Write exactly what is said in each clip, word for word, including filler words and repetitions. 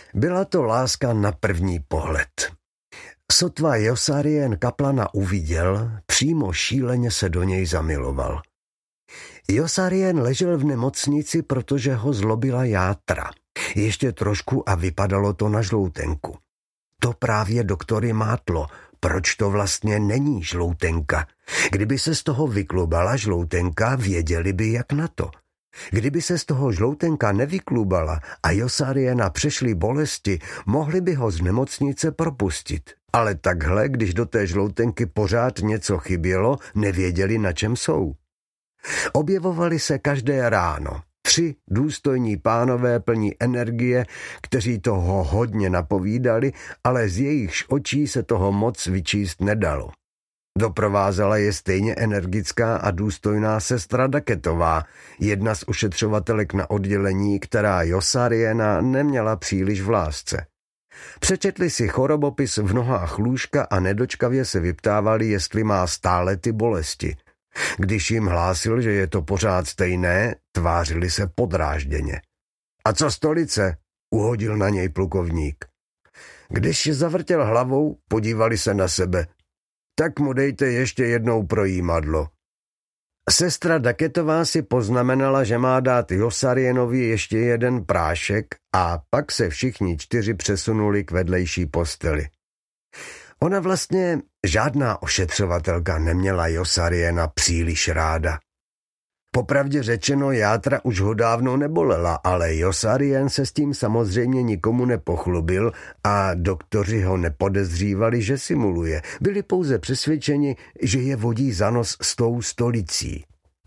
Byla to láska na první pohled. Sotva Josarien Kaplana uviděl, přímo šíleně se do něj zamiloval. Josarien ležel v nemocnici, protože ho zlobila játra. Ještě trošku a vypadalo to na žloutenku. To právě doktory mátlo, proč to vlastně není žloutenka. Kdyby se z toho vyklubala žloutenka, věděli by jak na to. Kdyby se z toho žloutenka nevyklubala a Josariena přešly bolesti, mohli by ho z nemocnice propustit. Ale takhle, když do té žloutenky pořád něco chybělo, nevěděli, na čem jsou. Objevovali se každé ráno. Tři důstojní pánové plní energie, kteří toho hodně napovídali, ale z jejichž očí se toho moc vyčíst nedalo. Doprovázela je stejně energická a důstojná sestra Daketová, jedna z ošetřovatelek na oddělení, která Josariena neměla příliš v lásce. Přečetli si chorobopis v nohách lůžka a nedočkavě se vyptávali, jestli má stále ty bolesti. Když jim hlásil, že je to pořád stejné, tvářili se podrážděně. A co stolice? Uhodil na něj plukovník. Když zavrtěl hlavou, podívali se na sebe. Tak mu dejte ještě jednou projímadlo. Sestra Daketová si poznamenala, že má dát Josarienovi ještě jeden prášek a pak se všichni čtyři přesunuli k vedlejší posteli. Ona vlastně žádná ošetřovatelka neměla Josariena příliš ráda. Popravdě řečeno, játra už ho dávno nebolela, ale Josarien se s tím samozřejmě nikomu nepochlubil a doktoři ho nepodezřívali, že simuluje. Byli pouze přesvědčeni, že je vodí za nos s tou stolicí.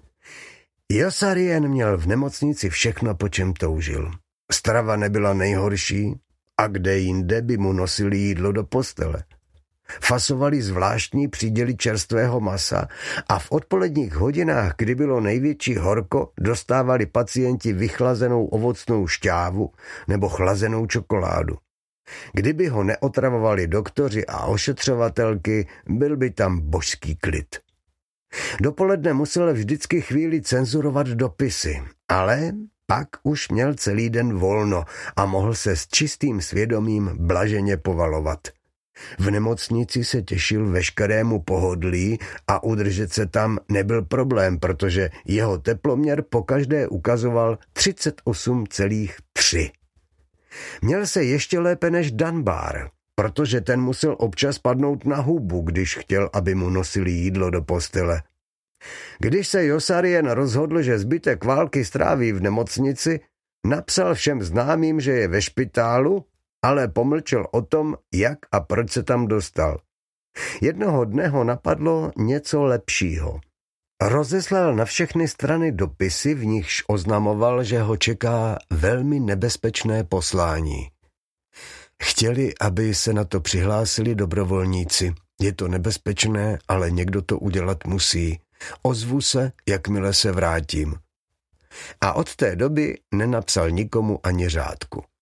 Josarien měl v nemocnici všechno, po čem toužil. Strava nebyla nejhorší a kde jinde by mu nosili jídlo do postele. Fasovali zvláštní příděly čerstvého masa a v odpoledních hodinách, kdy bylo největší horko, dostávali pacienti vychlazenou ovocnou šťávu nebo chlazenou čokoládu. Kdyby ho neotravovali doktoři a ošetřovatelky, byl by tam božský klid. Dopoledne musel vždycky chvíli cenzurovat dopisy, ale pak už měl celý den volno a mohl se s čistým svědomím blaženě povalovat. V nemocnici se těšil veškerému pohodlí a udržet se tam nebyl problém, protože jeho teploměr pokaždé ukazoval třicet osm celá tři. Měl se ještě lépe než Dunbar, protože ten musel občas padnout na hubu, když chtěl, aby mu nosili jídlo do postele. Když se Josarien rozhodl, že zbytek války stráví v nemocnici, napsal všem známým, že je ve špitálu, ale pomlčel o tom, jak a proč se tam dostal. Jednoho dne ho napadlo něco lepšího. Rozeslal na všechny strany dopisy, v nichž oznamoval, že ho čeká velmi nebezpečné poslání. Chtěli, aby se na to přihlásili dobrovolníci. Je to nebezpečné, ale někdo to udělat musí. Ozvu se, jakmile se vrátím. A od té doby nenapsal nikomu ani řádku.